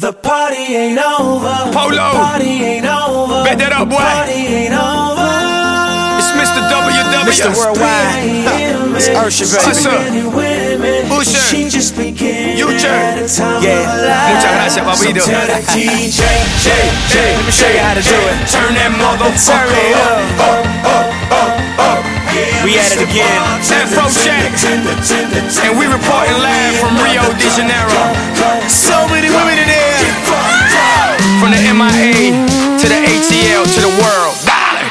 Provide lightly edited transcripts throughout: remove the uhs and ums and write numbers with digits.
The party ain't over. Polo. The party ain't over. Bet that up, boy. The party ain't over. It's Mr. WW. Mr. Worldwide. It's Usher, baby. Usher. She just began Future. Yeah. Muchas gracias, papito. Let Let me show you how to do it. Turn that motherfucker Turn it up. We at it again. Afro Jack. And we reporting live from Rio de Janeiro. So many women in there. From the MIA to the ATL to the world. Dale.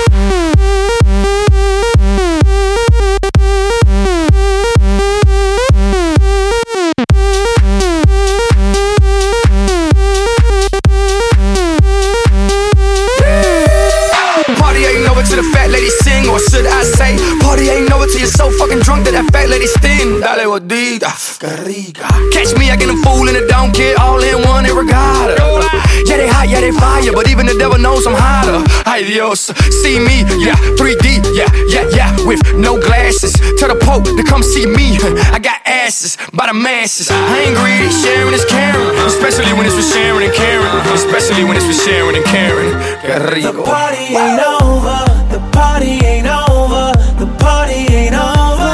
Party ain't over till the fat lady sing, or should I say, party ain't over till you're so fucking drunk that fat lady sting. Dale gordita, que rica. Catch me acting a fool and it don't care, all in one and regatta. Yeah, they hot, yeah, they fire, but even the devil knows I'm hotter. Ay Dios, see me, yeah, 3D, yeah, with no glasses. Tell the Pope to come see me. I got asses by the masses. I ain't greedy, sharing is caring, especially when it's with Sharon and Karen. Especially when it's with Sharon and Karen. Que rico. The party ain't over. The party ain't over. The party ain't over.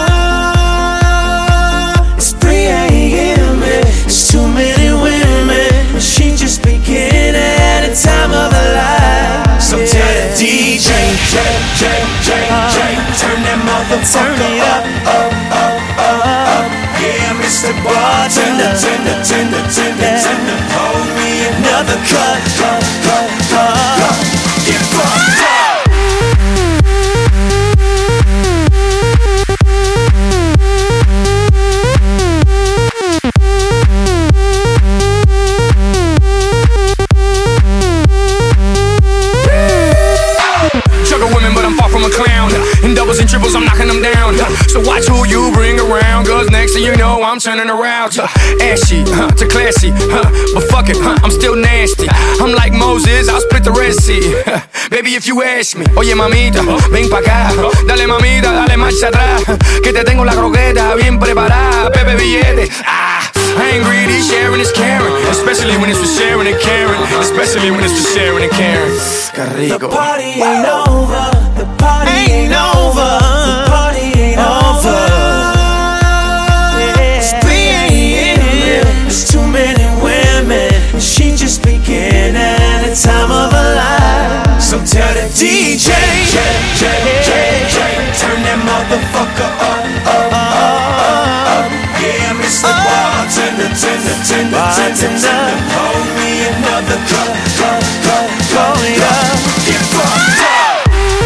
It's 3 a.m. It's too many women. She just began at the time of her life. So tell the DJ, turn that motherfucker up. Yeah, Mr. Bartender, tender. Hold me another cut. Get fucked up. Juggle women, but I'm far from a clown. In doubles and triples, I'm knocking them down. So watch who you bring around, cause next thing you know, I'm turning around. Ashy, to classy, but fuck it, I'm still nasty. I'm like Moses, I'll split the Red Sea. Baby, if you ask me, oye mamita, ven pa' acá. Dale mamita, dale marcha atrás, que te tengo la croqueta bien preparada. Pepe billete, I ain't greedy, sharing is caring. Especially when it's with Sharon and Karen. Especially when it's with Sharon and Karen. Que rico. The party ain't over. The party ain't over. The party ain't over. It's 3 a.m. There's too many women. She just began at the time of her life. So tell the DJ, turn that motherfucker up. Yeah, Mr. Bartender, tender. Hold me another cup. Call it up. Get fucked up.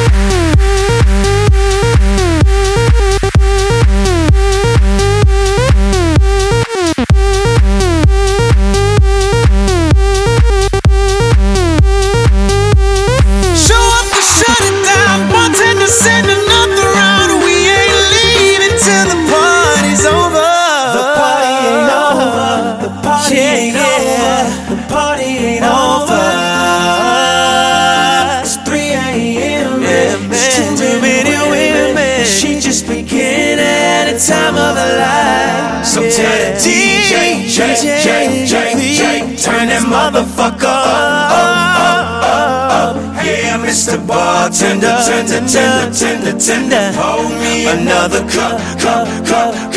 Show up to shut it down. Bartender, send another round. We ain't leaving till the party's over. The party ain't over. The party ain't over. The party ain't over. It's 3 a.m. It's too many women. She just began at the time of her life. So tell the DJ, turn that motherfucker up. Yeah, Mr. Bartender, tender. Hold me another cup.